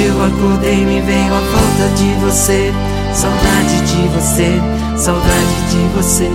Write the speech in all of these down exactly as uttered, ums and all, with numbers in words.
Hoje eu acordei e me veio a falta de você, saudade de você, saudade de você.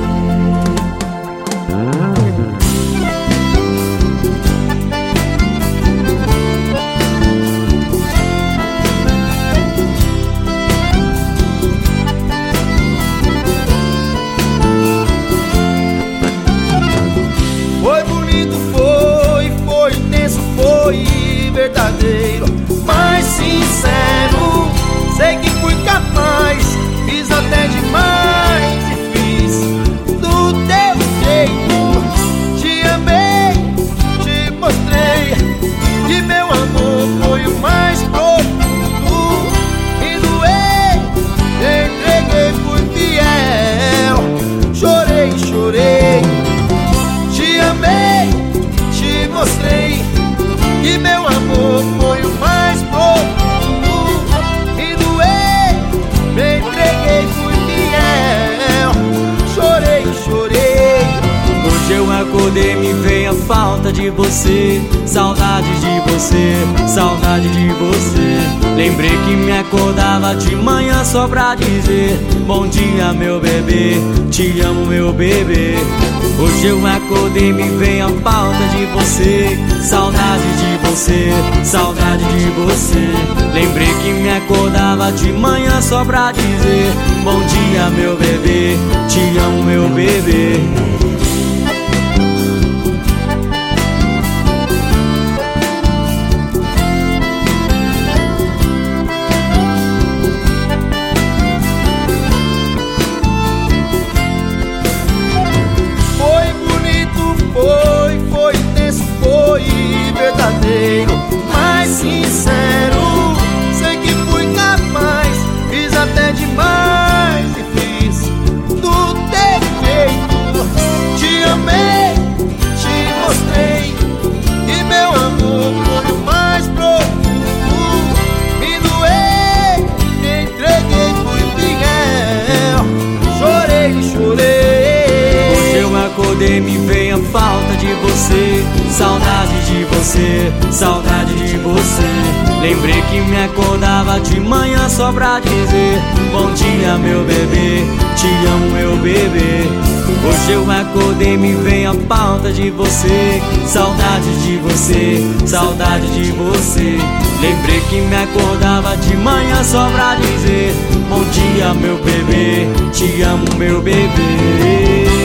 Foi bonito, foi, foi intenso, foi verdadeiro, mas sincero. Sei que fui capaz, fiz até demais e fiz do teu jeito. Te amei, te mostrei que meu amor foi o mais profundo. Me doei, te entreguei, fui fiel. Chorei, chorei, te amei, te mostrei que meu amor foi o mais profundo. Me doei, me entreguei, fui fiel. Chorei, chorei. Hoje eu acordei, me veio a falta de você, saudade de você, saudade de você. Lembrei que me acordava de manhã só pra dizer bom dia, meu bebê, te amo, meu bebê. Hoje eu acordei, me veio a falta de você, saudade de você, saudade de você. Lembrei que me acordava de manhã só pra dizer bom dia, meu bebê, te amo, meu bebê. Mais sincero, sei que fui capaz, fiz até demais e fiz do teu jeito. Te amei, te mostrei que meu amor foi o mais profundo. Me doei, me entreguei, fui fiel. Chorei, chorei. Hoje eu acordei, me veio a falta de você, saudade de você, saudade de você. Lembrei que me acordava de manhã só pra dizer bom dia, meu bebê, te amo, meu bebê. Hoje eu acordei, me veio a falta de você, saudade de você, saudade de você. Lembrei que me acordava de manhã só pra dizer bom dia, meu bebê, te amo, meu bebê.